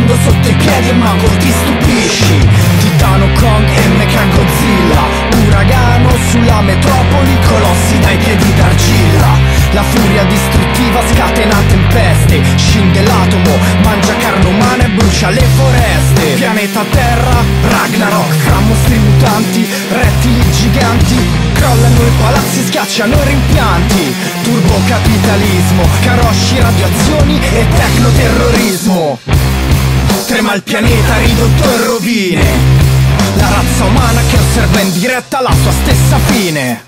mondo sotto i piedi e manco ti stupisci. Titano, Kong e Mechagodzilla, uragano sulla metropoli, colossi dai piedi d'argilla. La furia distruttiva scatena tempeste, scinde l'atomo, mangia carne umana e brucia le foreste. Pianeta Terra, Ragnarok, fra mostri mutanti, rettili giganti, crollano i palazzi, schiacciano i rimpianti. Turbocapitalismo, carosci, radioazioni e tecnoterrorismo. Trema il pianeta ridotto in rovine, la razza umana che osserva in diretta la sua stessa fine.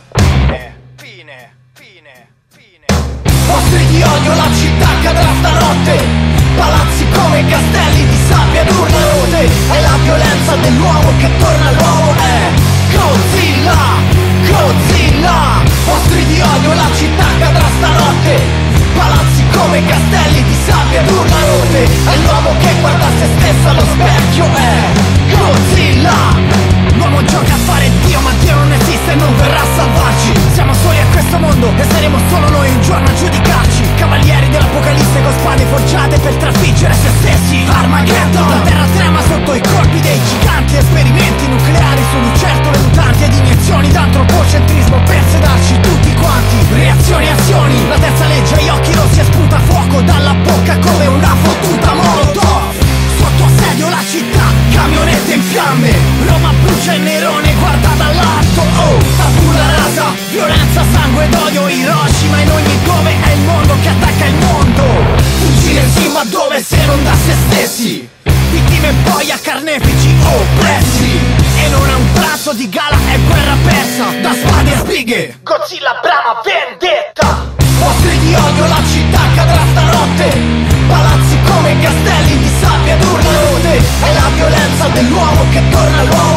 Mostri di odio, la città cadrà stanotte, palazzi come castelli di sabbia ed urla rotte. È la violenza dell'uomo che torna all'uomo, è Godzilla, Godzilla. Mostri di odio, la città cadrà stanotte, palazzi come castelli di sabbia ed urla rotte. È l'uomo che guarda se stesso allo specchio, è Godzilla. L'uomo gioca a fare Dio, ma Dio non esiste e non verrà a salvarci. Siamo soli a questo mondo e saremo solo noi un giorno a giudicarci. Cavalieri dell'apocalisse con spade forgiate per trafiggere se stessi. Armageddon, la terra trema sotto i colpi dei giganti. Esperimenti nucleari su lucertole mutanti ed iniezioni d'antropocentrismo per sedarci tutti quanti. Reazioni, azioni, la terza legge agli occhi rossi e sputa fuoco dalla bocca come una fottuta molotov. Sotto assedio la città, camionette in fiamme, Roma brucia e Nerone guarda dall'alto. Oh, tabula rasa, violenza, sangue ed odio, Hiroshima in ogni dove. È il mondo che attacca il mondo. Fuggire sì, ma dove se non da se stessi? Vittime poi a carnefici oppressi. E non è un pranzo di gala, è guerra persa da spade e spighe. Godzilla brama vendetta. Mostri di odio, la città cadrà stanotte, palazzi come castelli di sabbia ed urla rotte. È la violenza dell'uomo che torna all'uomo,